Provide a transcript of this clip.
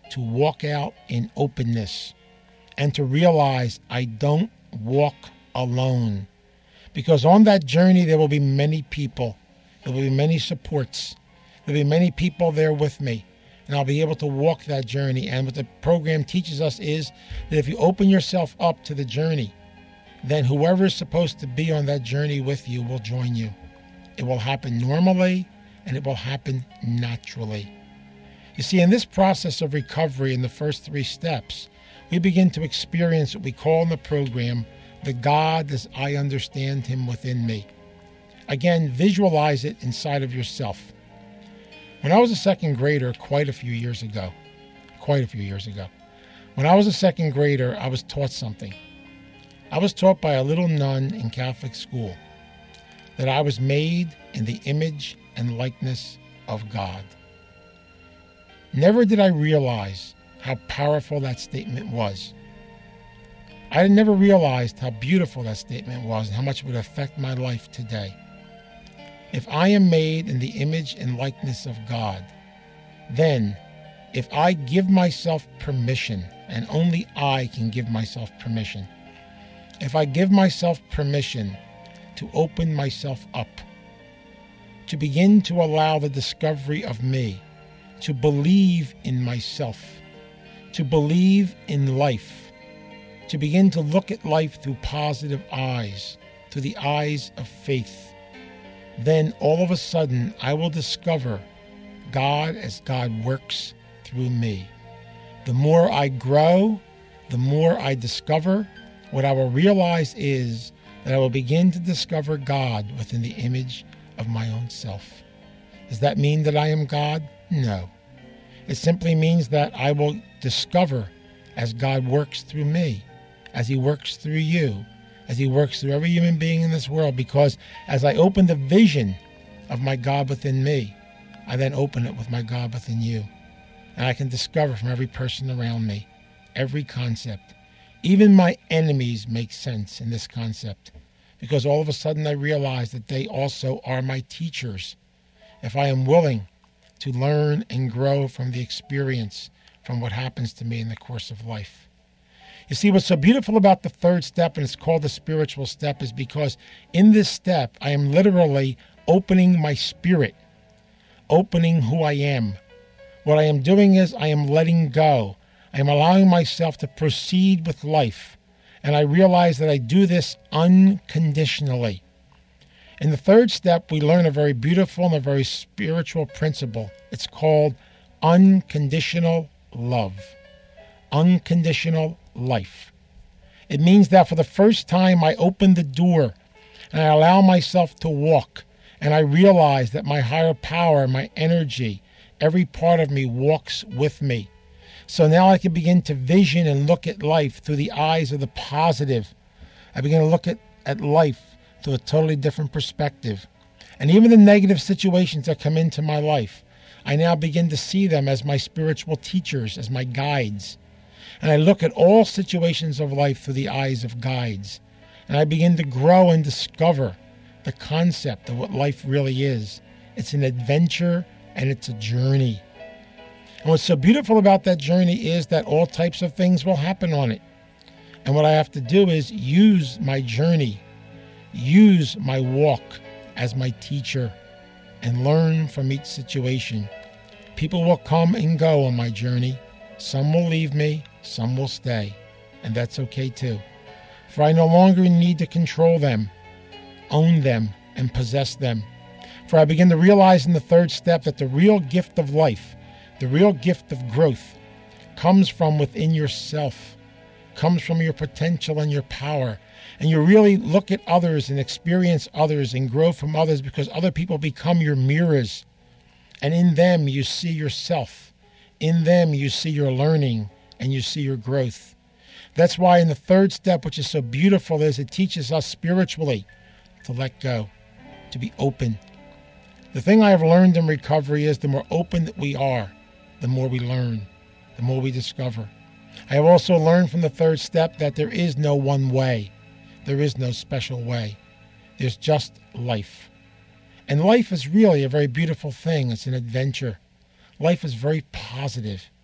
to walk out in openness and to realize I don't walk alone. Because on that journey, there will be many people. There will be many supports. There will be many people there with me. And I'll be able to walk that journey. And what the program teaches us is that if you open yourself up to the journey, then whoever is supposed to be on that journey with you will join you. It will happen normally, and it will happen naturally. You see, in this process of recovery in the first 3 steps, we begin to experience what we call in the program the God as I understand him within me. Again, visualize it inside of yourself. When I was a second grader quite a few years ago, when I was a second grader, I was taught something. I was taught by a little nun in Catholic school that I was made in the image and likeness of God. Never did I realize how powerful that statement was. I never realized how beautiful that statement was and how much it would affect my life today. If I am made in the image and likeness of God, then if I give myself permission, and only I can give myself permission, if I give myself permission to open myself up, to begin to allow the discovery of me, to believe in myself, to believe in life, to begin to look at life through positive eyes, through the eyes of faith, then all of a sudden I will discover God as God works through me. The more I grow, the more I discover, what I will realize is that I will begin to discover God within the image of my own self. Does that mean that I am God? No. It simply means that I will discover as God works through me, as he works through you, as he works through every human being in this world, because as I open the vision of my God within me, I then open it with my God within you. And I can discover from every person around me, every concept. Even my enemies make sense in this concept, because all of a sudden I realize that they also are my teachers. If I am willing to learn and grow from the experience, from what happens to me in the course of life. You see, what's so beautiful about the 3rd step, and it's called the spiritual step, is because in this step, I am literally opening my spirit, opening who I am. What I am doing is I am letting go. I am allowing myself to proceed with life. And I realize that I do this unconditionally. In the 3rd step, we learn a very beautiful and a very spiritual principle. It's called unconditional love. Unconditional life. It means that for the first time I open the door and I allow myself to walk, and I realize that my higher power, my energy, every part of me walks with me. So now I can begin to vision and look at life through the eyes of the positive. I begin to look at life through a totally different perspective. And even the negative situations that come into my life, I now begin to see them as my spiritual teachers, as my guides. And I look at all situations of life through the eyes of guides. And I begin to grow and discover the concept of what life really is. It's an adventure and it's a journey. And what's so beautiful about that journey is that all types of things will happen on it. And what I have to do is use my journey, use my walk as my teacher, and learn from each situation. People will come and go on my journey. Some will leave me, some will stay, and that's okay too. For I no longer need to control them, own them, and possess them. For I begin to realize in the 3rd step that the real gift of life, the real gift of growth, comes from within yourself, comes from your potential and your power. And you really look at others and experience others and grow from others, because other people become your mirrors. And in them you see yourself. In them you see your learning and you see your growth. That's why in the 3rd step, which is so beautiful, is it teaches us spiritually to let go, to be open. The thing I have learned in recovery is the more open that we are, the more we learn, the more we discover. I have also learned from the 3rd step that there is no one way. There is no special way. There's just life. And life is really a very beautiful thing. It's an adventure. Life is very positive.